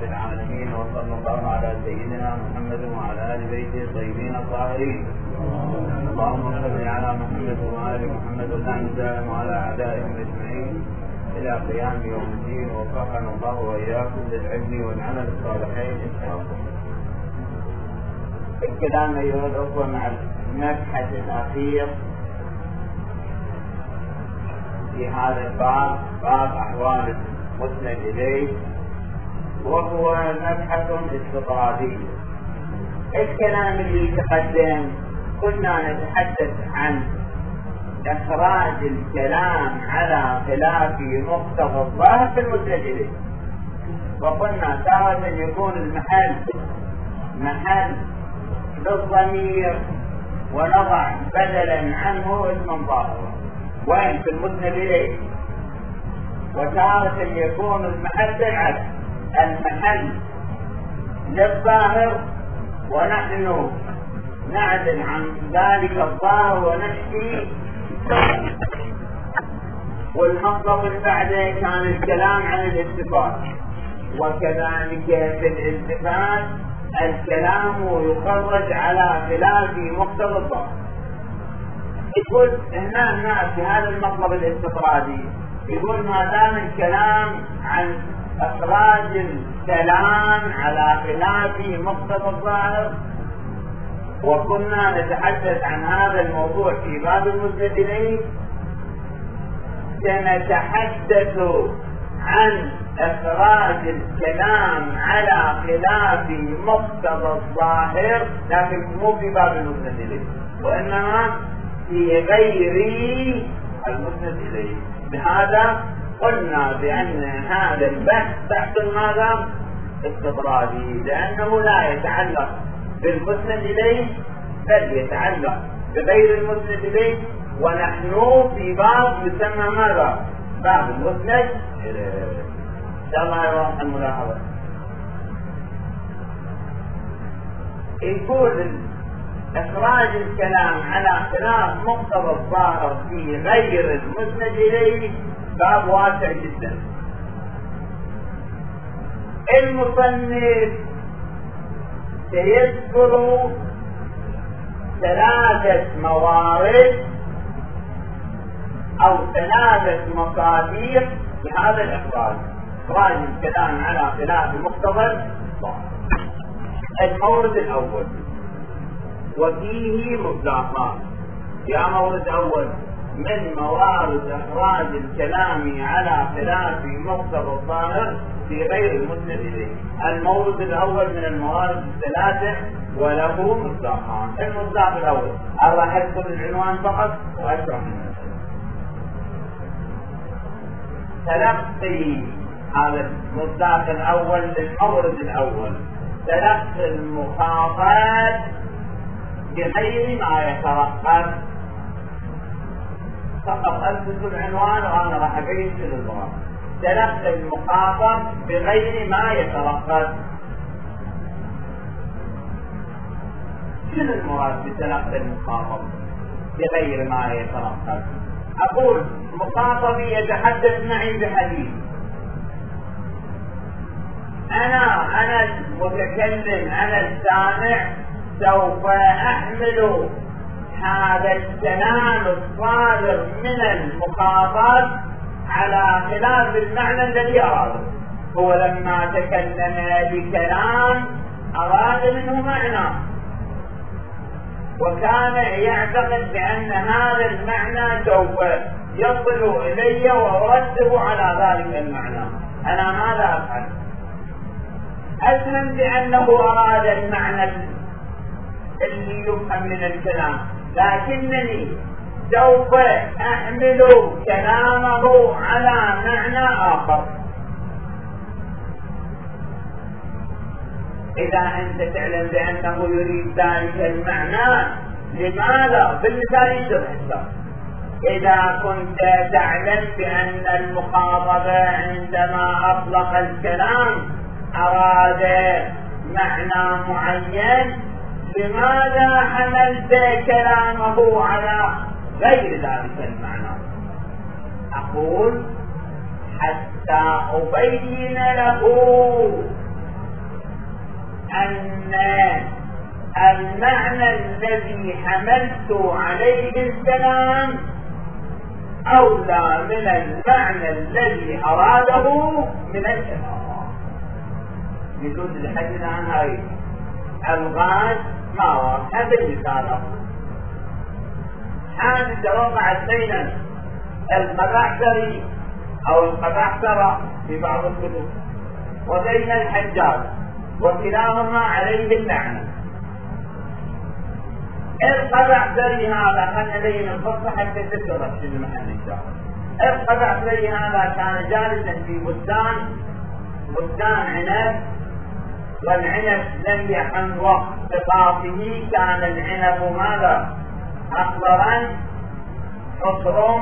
العالمين، وصلى الله على سيدنا محمد وعلى آل بيته الطيبين الطاهرين. اللهم صل على محمد وآل محمد وسلم دائم وعلى أعدائهم أجمعين إلى قيام يوم الدين، ووفقنا الله وإياكم للعلم والعمل الصالحين إن شاء الله. الكلام أيها الأخوة مع المبحث الأخير في هذا الباب، باب أحوال المسند إليه، وهو مبحث استطرادي. الكلام اللي تقدم كنا نتحدث عن إخراج الكلام على خلاف مقتضى الظاهر في المسند إليه، وقلنا تارة يكون المحل محل للضمير ونضع بدلا عنه اسما ظاهرا وين في المسند إليه، وتارة يكون المحل بالعكس، المحل للظاهر ونحن نعدل عن ذلك الظاهر ونحكي. والمطلب اللي بعده كان الكلام عن الالتفات، وكذلك في الالتفات الكلام يخرج على خلاف مقتضى الظاهر. يقول هنا في هذا المطلب الاستطرادي يقول ما دام الكلام عن إخراج الكلام على خلاف مقتضى الظاهر، وكنا نتحدث عن هذا الموضوع في باب المسند إليه، سنتحدث عن إخراج الكلام على خلاف مقتضى الظاهر، لكن مو في باب المسند إليه، وإنما في غير المسند إليه. بهذا قلنا بأن هذا البحث بحث ماذا؟ استطرادي، لأنه لا يتعلق بالمسند إليه بل يتعلق بغير المسند إليه، ونحن في باب يسمى ماذا؟ باب المسند إليه. إن شاء الله يروح الملاحظة. يقول إخراج الكلام على خلاف مقتضى الظاهر في غير المسند إليه باب واسع جدا. المصنف سيذكر 3 موارد أو 3 مصادر لهذا الإخراج، إخراج الكلام على خلاف مقتضى الظاهر. المورد الأول وفيه مصداقات. يا مورد أول من موارد إخراج الكلام على خلاف مقتضى الظاهر في غير المسند إليه. المورد الأول من الموارد 3 وله مصداقان. المصداق الأول راح أذكر العنوان فقط وأشرح منه. تلقي هذا المصداق الأول للمورد الأول، تلقي المخاطب بغير ما يترقب. فقط ألبس العنوان وأنا راح أبين في الإضراب. تلقي المخاطب بغير ما يترقب. شنو المراد بتلقي المخاطب بغير ما يترقب؟ أقول مخاطبي يتحدث معي بحديث، أنا المتكلم، أنا السامع، سوف أحمل هذا الكلام الصادر من المخاطب على خلاف المعنى الذي أراده. هو لما تكلم بكلام أراد منه معنى، وكان يعتقد بأن هذا المعنى سوف يصل إلي وأرتب على ذلك المعنى. أنا ماذا أفعل؟ أفهم بأنه أراد المعنى اللي يفهم من الكلام، لكنني سوف أحمل كلامه على معنى آخر. إذا أنت تعلم بأنه يريد ذلك المعنى، لماذا؟ بالمثال يشرح. إذا كنت تعلم بأن المخاطبة عندما أطلق الكلام أراد معنى معين، لماذا حملت كلامه على غير ذلك المعنى؟ أقول حتى أبين له الذي حملت عليه الكلام أولى من المعنى الذي أراده من الكلام. يجوز الحديث عن هاي الغاز ما واضحة بالمثال. حادثة وقعت بين القبعثري أو القبعثرة في بعض الكتب وبين الحجاج، وكلاهما عليه اللعنة. القبعثري هذا خلنا نبين القصة حتى تترك في المحل إن شاء الله. القبعثري هذا كان جالسا في بستان عنب، والعنب لم يحن وقت سقاطه، كان العنب ماذا؟ أخضرا حصر.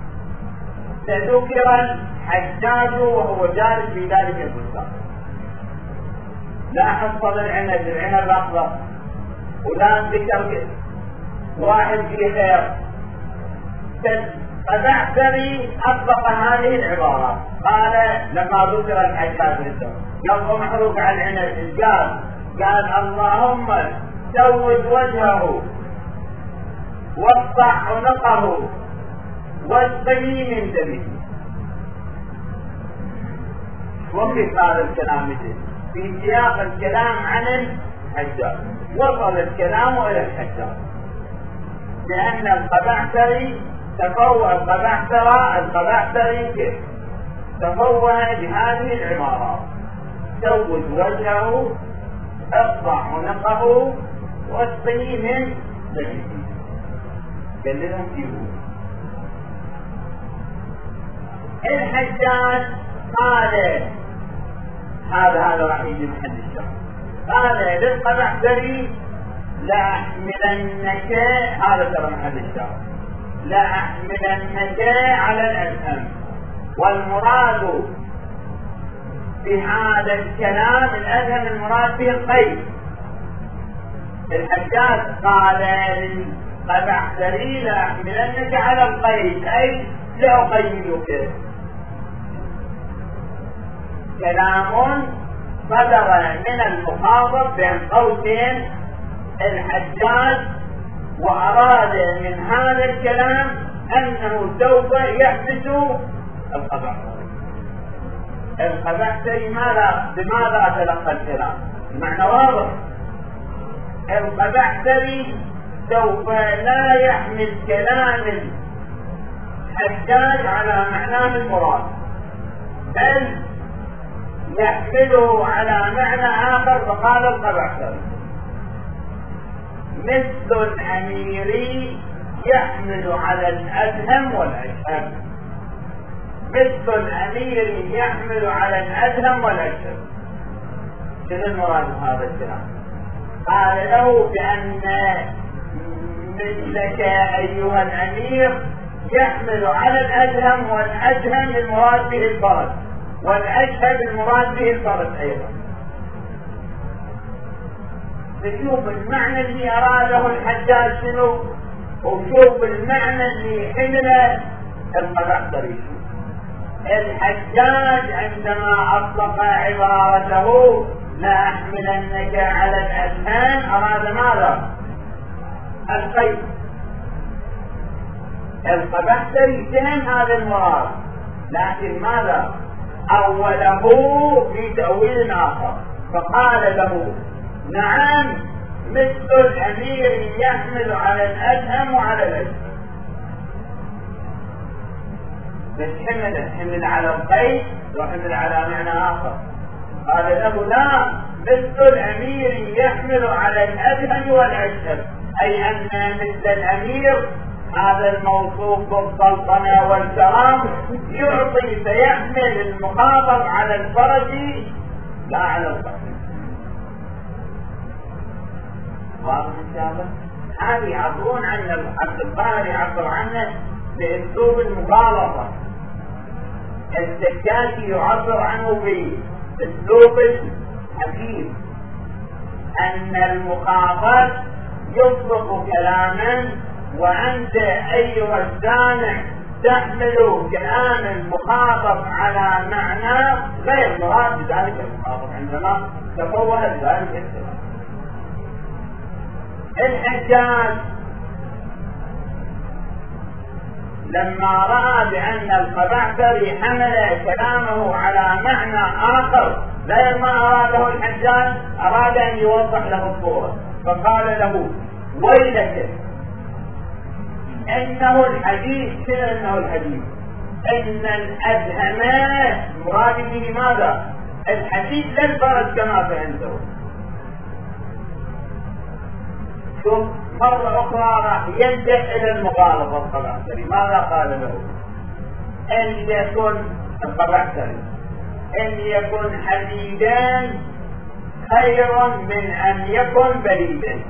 فذكر الحجاج وهو جالس في ذلك البستان، لا حصل العنب أخضر، ولا ذكر واحد في خير. فالقبعثري أطلق هذه العبارات، قال لما ذكر الحجاج يبقى محروق على العنب، قال اللهم سود وجهه واقطع عنقه واسقني من دمه. وكيف هذا الكلام في سياق الكلام عن الحجاج، وصل الكلام إلى الحجاج، لأن القبعثري القبعثري كيف تفوه بهذه العبارات: سود وجهه، اقطع عنقه، واسقني من دمه. قال لهم فيه الحجاج قال هذا راح يجي محل الشر، قال للقبعثري لأحملنك، هذا ترى محل الشر، لأحملنك على الأدهم. والمراد بهذا الكلام الأدهم المراد به القيد. الحجاج قال للقبعثري لأحملنك على القيد، أي لأقيدك. كلام صدر من المخاطب بين قوسين الحجاج، وأراد من هذا الكلام أنه سوف يحدث القبعثري. القبعثري بماذا تلقى الكلام؟ المعنى واضح. القبعثري سوف لا يحمل كلام الحجاج على معناه المراد، بل يحمله على معنى آخر. فقال القبعثري: مثل الأمير يحمل على الأدهم والأشهب. مثل الأمير يحمل على الأدهم والأشهب. شنو المراد بهذا الكلام؟ قال له بأن مثلك أيها الأمير يحمل على الأدهم، والأدهم المراد به الفرد، والأشهب المراد به الفرد أيضا. نشوف المعنى اللي أراده الحجاج شنو، وشوف المعنى اللي حمله القبعثري. الحجاج عندما أطلق عبارته لا أحملنك على الأذهان أراد ماذا؟ القيد. القبعثري فهم هذا المراد، لكن ماذا؟ أوله في تأويل آخر، فقال له: نعم، مثل الأمير يحمل على الأدهم وعلى الأجهل. بس حمل على القيد وحمل على معنى آخر. قال له: لا، مثل الأمير يحمل على الأدهم والأجهل، أي أن مثل الأمير هذا الموصوف بالسلطنة والكرام يعطي فيحمل المخاطب على الفرج لا على القيد. واضح إن شاء الله؟ هذه يعبرون عن عبد القاهر يعبر عنه بأسلوب المغالطة. الزكاكي يعبر عنه بأسلوب الحكيم، أن المخاطب يطلق كلاما وأنت أيها السامع تحمل كلام المخاطب على معنى غير مراد بذلك المخاطب عندما تفوه بذلك الكلام. الحجاج لما رأى بأن القبعثري حمل كلامه على معنى آخر غير ما أراده الحجاج، أراد أن يوضح له الصورة، فقال له ويلك إنه الحديث كذا، إنه الحديث إن الأدهمات مراد به ماذا؟ الحديث لا الفرج كما فهمته. ثم مرة أخرى راح يلجأ إلى المغالطة القبعثري. ماذا قال له؟ إن يكن القبعثري إن يكن حديدا خير من أن يكن بريدا.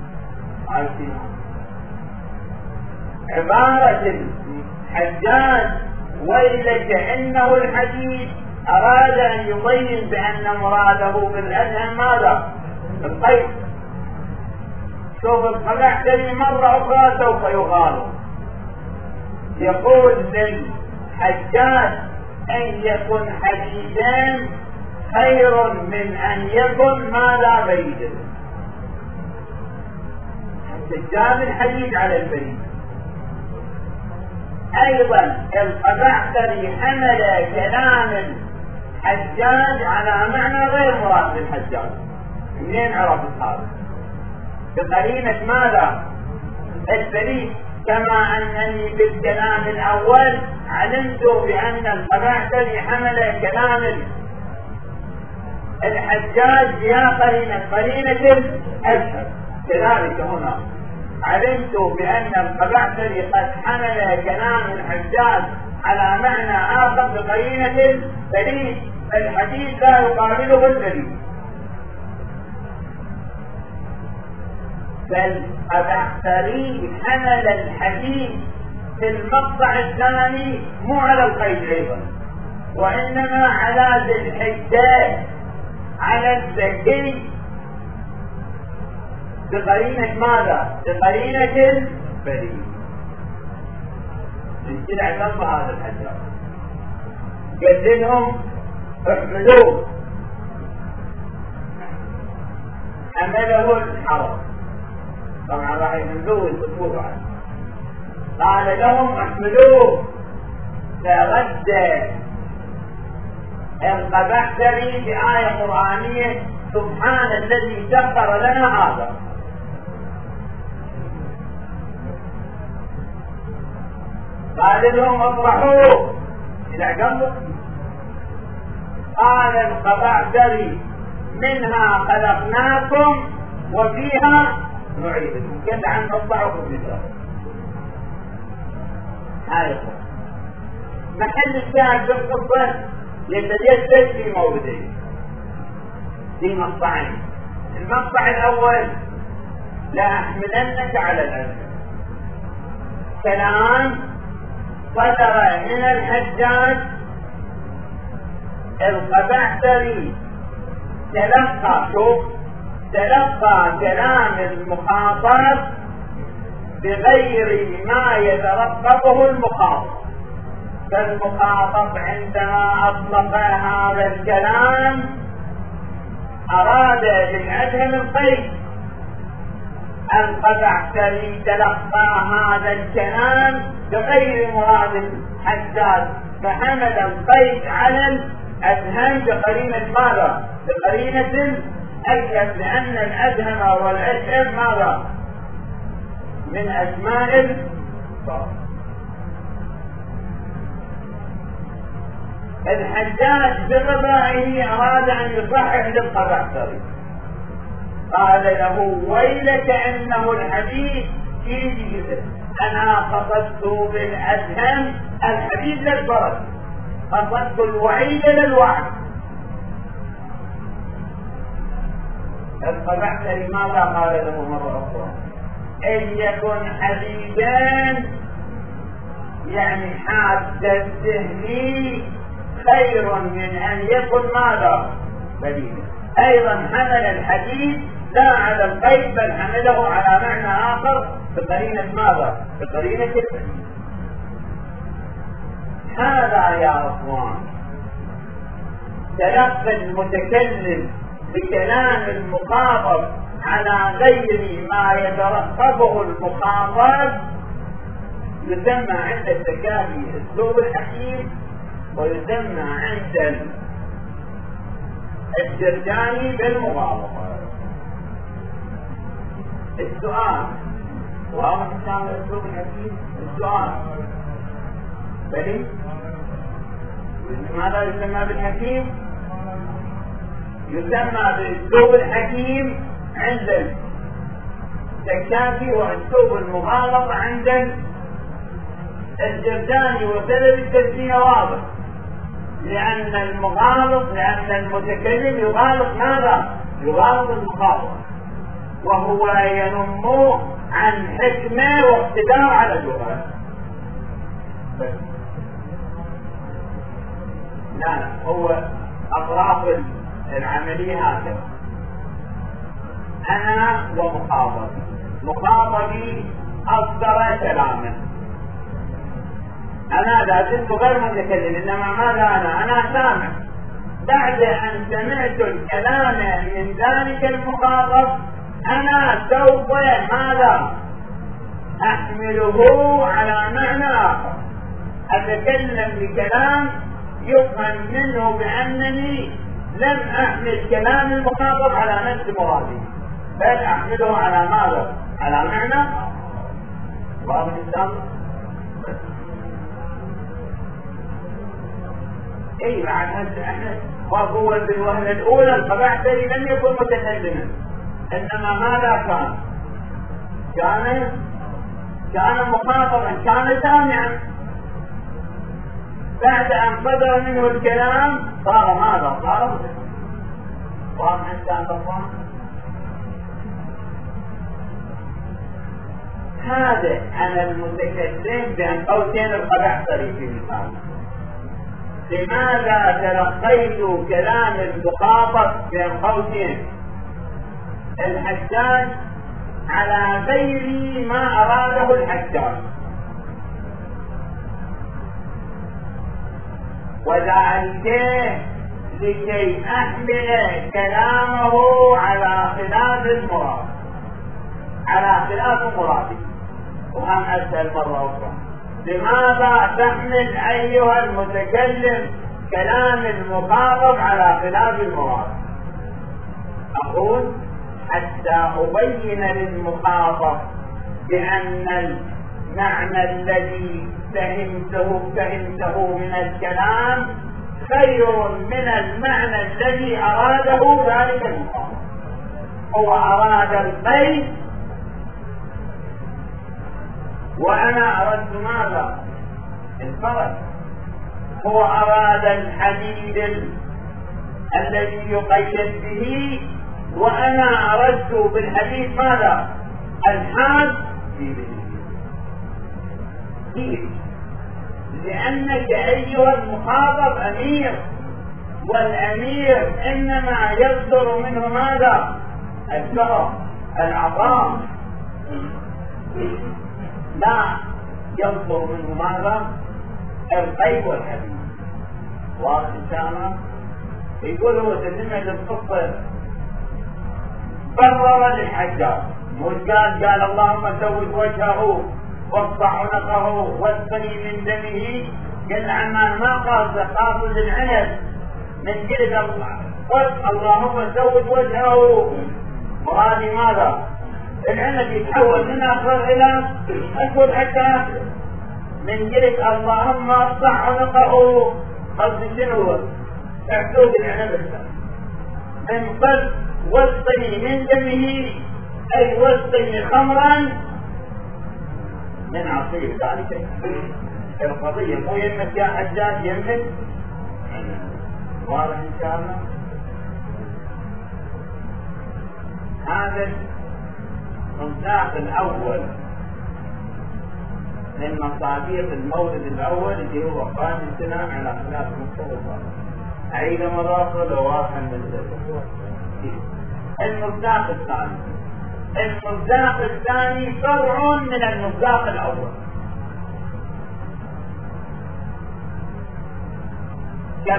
عبارة الحجاج ويلك إنه الحديد أراد أن يبين بأن مراده بالأدهم ماذا؟ القيد. شوف القبعثري مرة أخرى سوف يغالط، يقول للحجاج أن يكن حديدا خير من أن يكن ماذا؟ بريدا. جاب الحديد على البريد. أيضا القبعثري حمل كلام الحجاج على معنى غير مراد بالحجاج. منين عرفت هذا؟ بقرينة ماذا؟ البريد. كما أنني بالكلام الأول علمت بأن القبعثري حمل كلام الحجاج بها قرينة أشهر، كذلك هنا علمت بأن القبعثري قد حمل كلام الحجاج على معنى آخر بقرينة البريد. الحديث لا يقابله البريد، بل القبعثري حمل الحديث في المقطع الثاني مو على القيد أيضا، وإنما على ذي الحجاج على الزكي بقرينة ماذا؟ بقرينة البريد. يصير اعتم هذا الحجاج قال لهم احملوه، حمله الحرم، طبعا راح يحملوه يصفوه عنه، قال لهم احملوه، فرد القبعثري بآية قرآنية سبحان الذي سخر لنا هذا. قال لهم اطرحوه الى جنبه. قال القبعثري منها خلقناكم وفيها نعيدكم، كذا عن نطبعكم بذلك. هاي محل الشاهد بالقصة يتجسد في موردين، في مقطعين. المقطع الأول لا أحملنك على الأسف، كلام صدر من الحجاج. القبعثري تلقى كلام المخاطب بغير ما يترقبه المخاطب، فالمخاطب عندما أطلق هذا الكلام أراد بالأدهم القيد. القبعثري تلقى هذا الكلام بغير مراد الحجاج، فحمل القيد على الأدهم بقرينة ماذا؟ بقرينة الأدهم، لأن الأدهم والأدهم ماذا؟ من أسماء الله. الحجاج بغبائه أراد أن يصحح للقبعثري، قال له ويلك إنه الحديث في أنا قصدت بالأدهم الحديث للفرج، قصدت الوعيد للوعد. القبعثري ماذا قال له مرة أخرى؟ إن يكن حديدا يعني حاد الذهن خير من أن يكن ماذا؟ بديلا. أيضا حمل الحديث لا على القيد بل حمله على معنى آخر بقرينة ماذا؟ بقرينة البديل. هذا يا أخوان تلقى المتكلم بكلام المخاطب على غير ما يترقبه المخاطب يسمى عند التكافي اسلوب الحكيم، ويسمى عند الجرجاني بالمغالطة. السؤال واضح ان شاء الله اسلوب الحكيم. السؤال بلي ماذا يسمى بالحكيم؟ يسمى باسلوب الحكيم عند التكافي واسلوب المغالطة عند الجرجاني. وسبب التسمية واضح، لأن المتكلم يغالط ماذا؟ يغالط المخاطب، وهو ينم عن حكمة واقتدار على اللغة. لا هو أطراف العملية هكذا: أنا ومخاطبي، مخاطبي أصدر كلاما، أنا لازلت غير متكلم، إنما ماذا أنا سامع. بعد أن سمعت الكلام من ذلك المخاطب أنا سوف ماذا؟ أحمله على معنى آخر، أتكلم بكلام يفهم منه بأنني لم أحمل كلام المخاطب على نفس مرادي، بل أحمله على ماذا؟ على معنى واضح الأمر. اي بعد احنا وقوة بالوهلة الاولى القبعثري لم يكن متكلما، انما ماذا كان مخاطبا، كان سامعا. بعد ان صدر منه الكلام صار ماذا؟ صار متكلما. واضح الكلام. هذا انا المتكلم بان قوسين القبعثري في مثال. لماذا تلقيت كلام المخاطب بين قوسين الحجاج على غير ما أراده الحجاج؟ وذلك لكي أحمل كلامه على خلاف المراد، على خلاف مرادي. وهم أسأل مرة أخرى: لماذا تحمل أيها المتكلم كلام المخاطب على خلاف المراد؟ أقول حتى أبين للمخاطب بأن المعنى الذي فهمته من الكلام خير من المعنى الذي أراده ذلك المخاطب. هو أراد القيد وأنا أردت ماذا؟ الفرج. هو أراد الحديد الذي يقيد به، وأنا أردت بالحديد ماذا؟ الحاد كيف؟ لأنك أيها المخاطب أمير، والأمير إنما يصدر منه ماذا؟ الشرف، العظام، لا يصدر منه ماذا؟ القيد والحديد. واضح الكلام؟ يقول هو تتمة القصة برر للحجاج، مش قال اللهم زوج وجهه واقطع عنقه واسقني من دمه، قال عمان ما قاصد العنب من جلد الله، قل اللهم زوج وجهه، مرادي ماذا؟ العنب يتحول من اصفر الى اسود حتى من جلد اللهم اقطع عنقه، قصد شنو؟ احسود العنب من قد واسقني من دمه، اي واسقني خمرا من عصير ذلك. القضية مو يمك يا حجاج، يمك. واضح ان شاء الله؟ هذا المصداق الاول من مصاديق المولد الاول اللي هو قائم السلام على خلاف المصطلحات. عيد مراحل وواضحا من المصداق الثاني. المصداق الثاني فرع من المصداق الاول،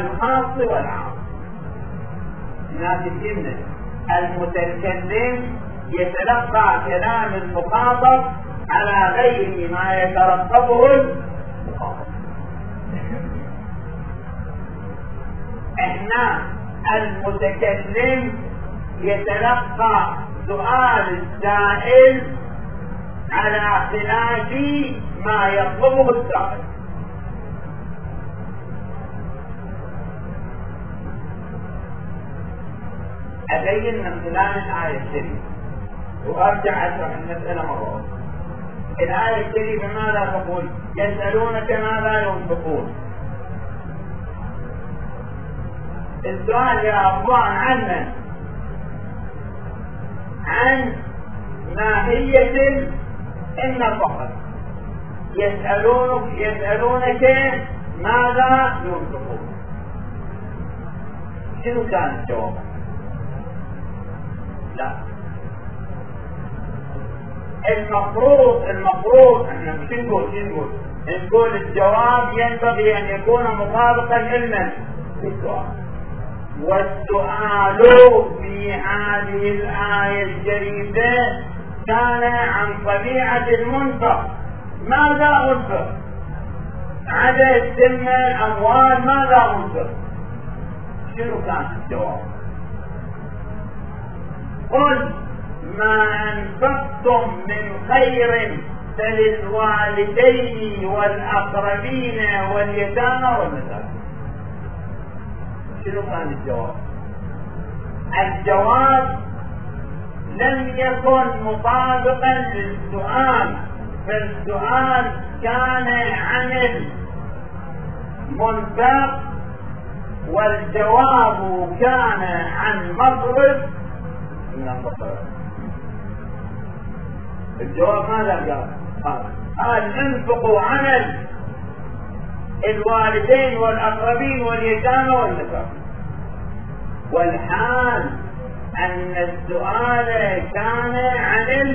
كالخاص والعام. ناتج المتكلم يتلقى كلام المخاطب على غير ما يترقبه المخاطب. احنا المتكلم يتلقى سؤال السائل على خلاف ما يطلبه السائل. أبين من خلال الآية الشريفة وأرجع أشرح المسألة مرة. الآية الشريفة ماذا تقول؟ يسألونك ماذا ينفقون. السؤال يا أخوان عن ماهية النفقة. يسألونك ماذا ينفقون. شنو كان الجواب؟ لا، المفروض احنا مش نقول الجواب ينبغي ان يكون مطابقا للمن للسؤال. والسؤال في هذه الآية الشريفة كان عن طبيعة المنفق. ماذا أنفق؟ عدد سن الأموال ماذا أنفق؟ شنو كان الجواب؟ قل ما أنفقتم من خير فللوالدين والأقربين واليتامى والمساكين. شنو كان الجواب؟ الجواب لم يكن مطابقا للسؤال، فالسؤال كان عن المنفق والجواب كان عن مصرف من الفقر. الجواب ماذا قال انفقوا عن الوالدين والأقربين واليتامى والمساكين، والحال أن السؤال كان عن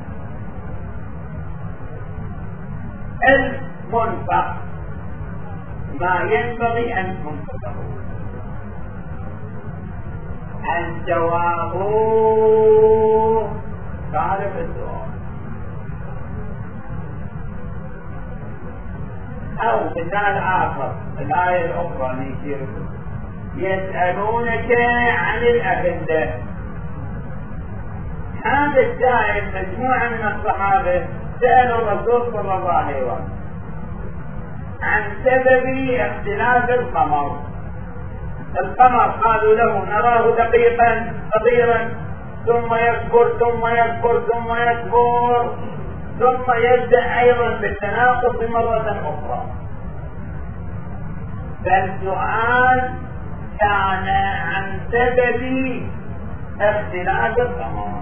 المنفق ما ينبغي أن تنفقه. الجواب خالف السؤال. أو مثال آخر، الآية الأخرى نشيركم يسألونك عن الأهلة. هذا السائل مجموعة من الصحابة سألوا الرسول صلى الله عليه وسلم عن سبب اختلاف القمر. القمر قالوا له نراه دقيقا صغيرا ثم يكبر ثم يكبر ثم يكبر ثم يبدأ أيضا بالتناقص مرة أخرى. فالسؤال كان عن سبب اختلاف القمر.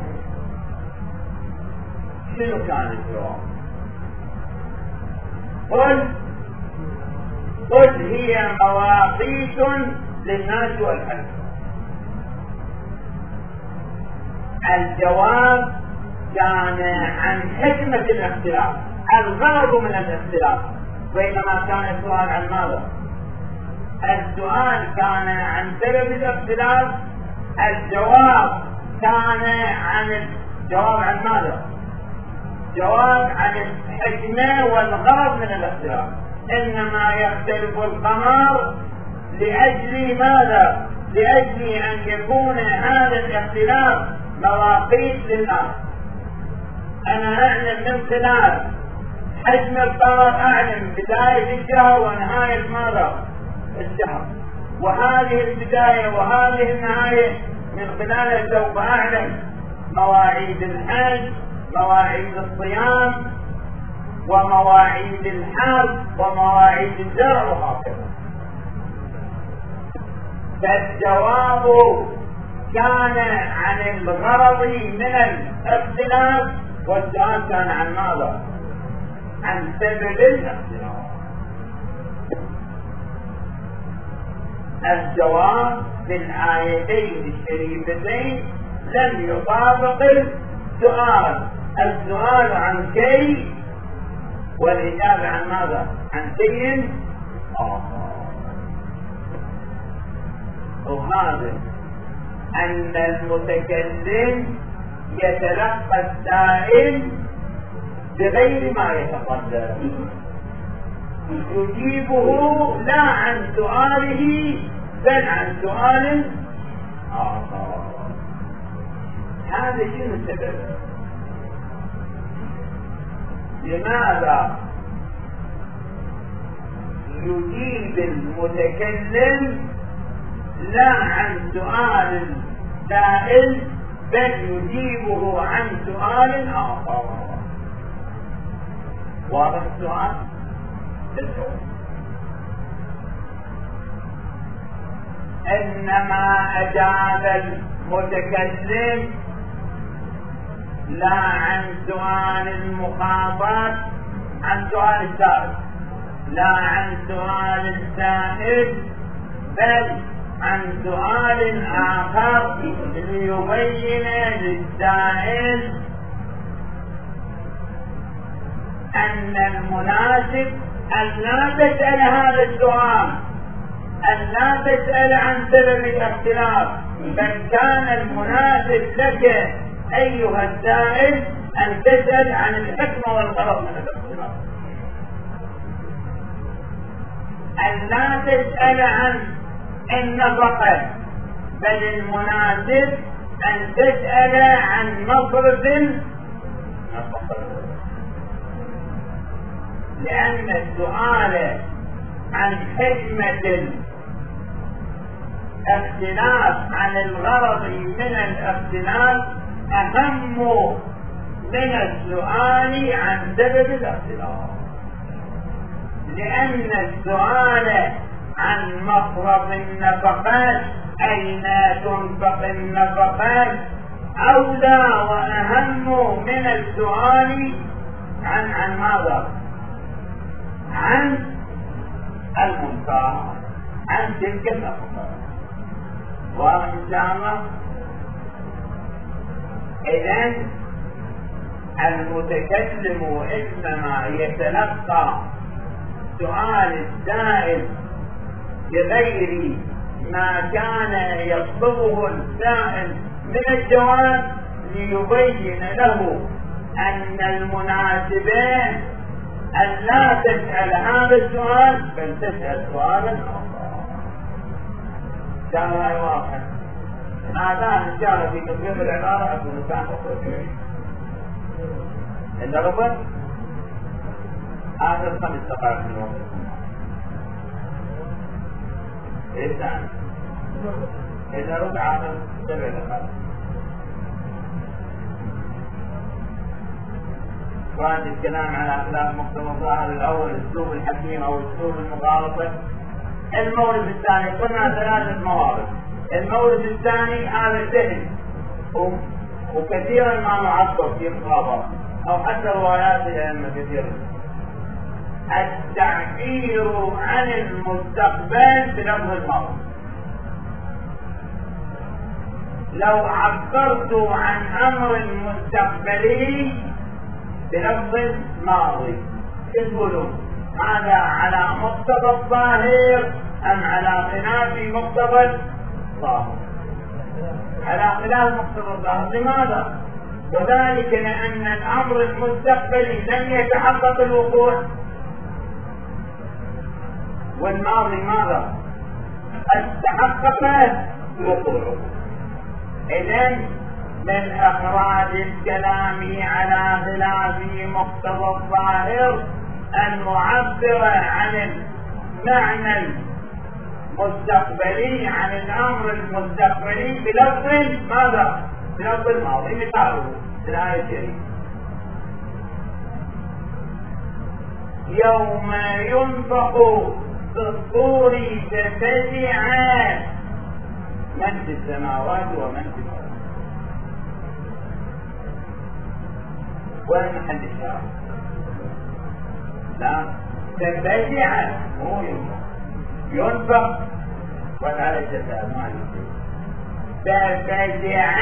شنو كان الجواب؟ قل هي مواقيت للناس والحج. الجواب كان عن حكمة الاختلاف، الغرض من الاختلاف، بينما كان السؤال عن ماذا؟ السؤال كان عن سبب الاختلاف، الجواب كان عن ماذا؟ جواب عن الحكمة والغرض من الاختلاف. إنما يختلف القمر لأجل ماذا؟ لأجل أن يكون هذا الاختلاف مواقيت للناس. أنا أعلم من خلال حجم القمر، أعلم بداية الشهر ونهاية ماذا؟ الشهر، وهذه البداية وهذه النهاية من خلالها سوف أعلم مواعيد الحج، مواعيد الصيام، ومواعيد الحرب، ومواعيد الزرع وهكذا. فالجواب كان عن الغرض من الاختلاف، والسؤال كان عن ماذا؟ عن سبب الاختلاف. الجواب في الآيتين الشريفتين لم يطابق السؤال. السؤال عن شيء والإجابة عن ماذا؟ عن شيء آخر. وهذا أن المتكلم يتلقى السائل بغير ما يتقدم، يجيبه لا عن سؤاله بل عن سؤال آخر. هذا شنو السبب؟ لماذا يجيب المتكلم لا عن سؤال السائل بل يجيبه عن سؤال آخر؟ واضح السؤال؟ إنما أجاب المتكلم لا عن سؤال المخاطب، عن سؤال السائل، لا عن سؤال السائل بل عن سؤال آخر ليبين للسائل أن المناسب أن لا تسأل هذا السؤال، أن لا تسأل عن سبب الاختلاف، بل كان المناسب لك أيها السائل أن تسأل عن الحكمة والغرض من الاختلاف، أن لا تسأل عن النفقة، بل المناسب أن تسأل عن مصرف النفقة، لأن السؤال عن حكمة الاختلاف عن الغرض من الاختلاف أهم من السؤال عن سبب الاختلاف، لأن السؤال عن مصرف النفقات أين تنفق النفقات أولى وأهم من السؤال عن ماذا؟ عن المنفعة، عن تلك النفقة. وإن شاء الله إذن المتكلم إنما يتلقى سؤال السائل بغير ما كان يطلبه السائل من الجواب ليبين له أن المناسبين أن لا تسأل هذا السؤال بل تسأل سؤالا آخر. كان هذا واضح. هذا إن شاء الله في تطبيق العبارة أكون كان أخرى إلا ربط هذا 5 دقائق من الوقت. إذن إذا ربع هذا 7 دقائق. وهذا الكلام على خلاف مقتضى الظاهر الأول أسلوب الحكيم أو أسلوب المغالطة. المورد الثاني قلنا 3 موارد. المورد الثاني هذا الذهن وكثيرا ما نعبر في مخابرة أو حتى روايات الأئمة كثيرا التعبير عن المستقبل بلفظ الماضي. لو عبرت عن أمر مستقبلي بلفظ الماضي تقولون هذا على مقتضى الظاهر أم على خلاف مقتضى الظاهر؟ على خلاف مقتضى الظاهر. لماذا؟ وذلك لأن الأمر المستقبلي لم يتحقق الوقوع، والماضي ماذا؟ قد تحقق وقوعه. إذن من أخراج الكلام على خلاف مقتضى الظاهر أن نعبر عن المعنى المستقبلي عن الأمر المستقبلي بلفظ ماذا؟ بلفظ الماضي. مثاله في الآية الكريمة يوم ينفخ في الصور ففزع من في السماوات ومن في الأرض. وين محل الشاهد؟ لا تفزع مو ينفخ وتعالى الجزاء ما تفزع.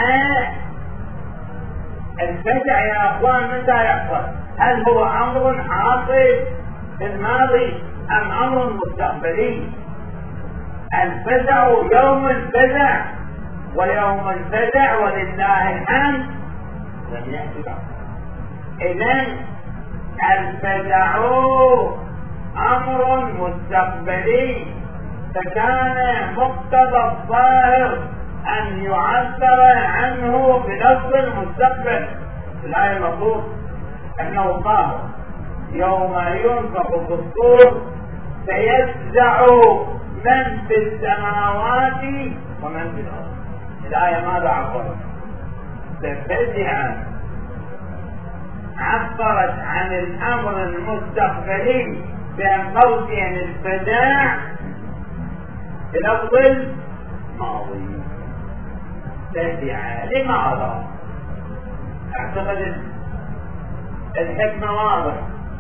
الفزع يا اخوان متى يحصل؟ هل هو امر حاصل في الماضي ام امر مستقبلي؟ الفزع يوم الفزع، ويوم الفزع ولله الحمد لم يأتي بعد. إذن الفزع أمر مستقبلي، فكان مقتضى الظاهر أن يعبر عنه بلفظ المستقبل. الآية المفروض أنه قال يوم ينفخ في الصور سيفزع من في السماوات ومن في الأرض. الآية ماذا عبرت؟ تفزع عبرت عن الأمر المستقبلي بأن قوسين الفزاع بلفظ الماضي. تفزع لماذا؟ أعتقد الحكمة واضح،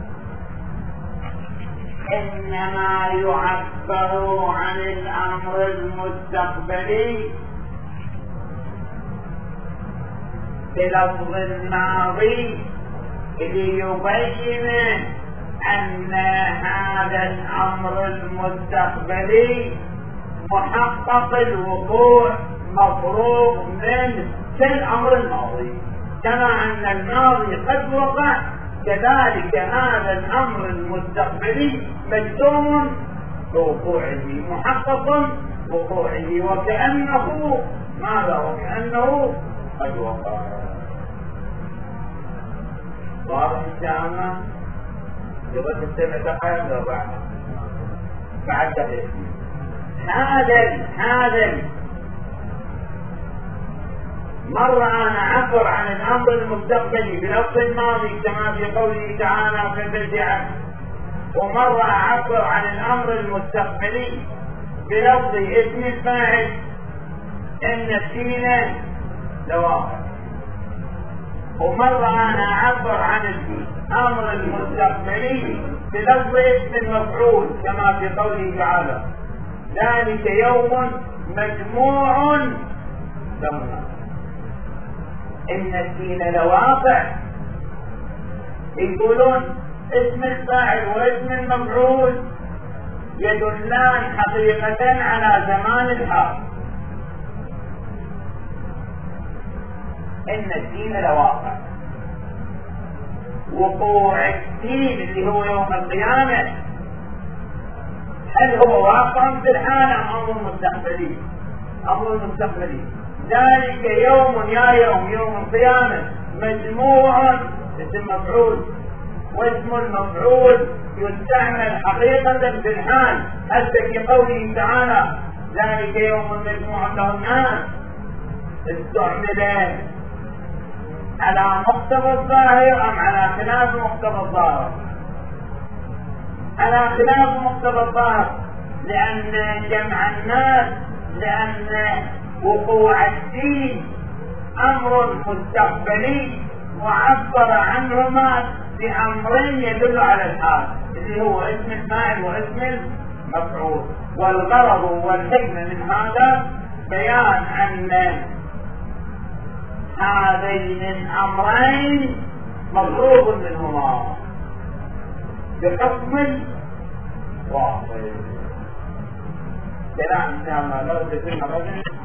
إنما يعبر عن الأمر المستقبلي بلفظ الماضي ليبين أن هذا الأمر المستقبلي محقق الوقوع مفروغ منه كالأمر الماضي، كما أن الماضي قد وقع كذلك هذا الأمر المستقبلي مجزوم بوقوعه محقق وقوعه، وكأنه ماذا؟ وكأنه قد وقع. واضح الشامة؟ يبقى تستمع دقائق بعد دقيقة. هذا مرة أنا أعبر عن الأمر المستقبلي بلفظ الماضي كما في قوله تعالى ففزع، ومرة أعبر عن الأمر المستقبلي بلفظ اسم الفاعل إن السين لواقع، ومرة أنا أعبر عن الأمر المستقبلي بلفظ اسم المفعول كما في قوله تعالى ذلك يوم مجموع له إن الدين لواقع. يقولون اسم الفاعل واسم المفعول يدلان حقيقة على زمان الحال. إن الدين لواقع، وقوع الدين اللي هو يوم القيامة هل هو واقع في الحال أم أمر مستقبلي؟ أمر مستقبلي. ذلك يوم يا يوم القيامة مجموع اسم مفعول، واسم المفعول يستعمل حقيقة في الحال حتى في قوله تعالى ذلك يوم مجموع له الناس استعمل على مقتضى الظاهر أم على خلاف مقتضى الظاهر؟ على خلاف مقتضى الظاهر، لأن جمع الناس، لأن وقوع الدين أمر مستقبلي وعبر عنهما بأمرين يدل على الحال اللي هو اسم الفاعل واسم المفعول. والغرض والحكمة من هذا بيان أن هذين الأمرين مفروغ منهما بحكم واحد. كلام إن شاء الله لو تتم